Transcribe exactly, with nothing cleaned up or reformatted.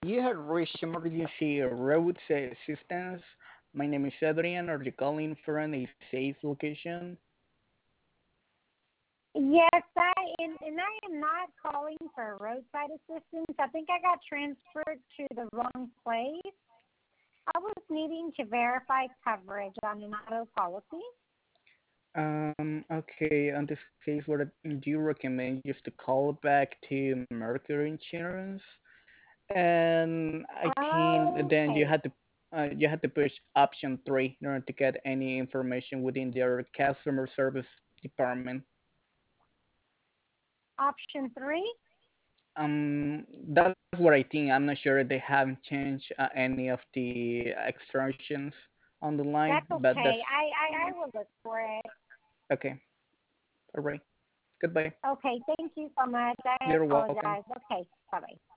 You have reached emergency road assistance. My name is Adrian. Are you calling from a safe location? Yes, I and, and I am not calling for roadside assistance. I think I got transferred to the wrong place. I was needing to verify coverage on an auto policy. Um, okay, in this case, what I do recommend just to call back to Mercury Insurance, and I think then you Okay. had to uh, you had to push option three in order to get any information within their customer service department. Option three? Um, that's what I think. I'm not sure they haven't changed uh, any of the extractions on the line, That's but that's okay. I, I, I will look for it. okay. All right. Goodbye. Okay, thank you so much. I You're welcome. apologize. Okay, bye bye.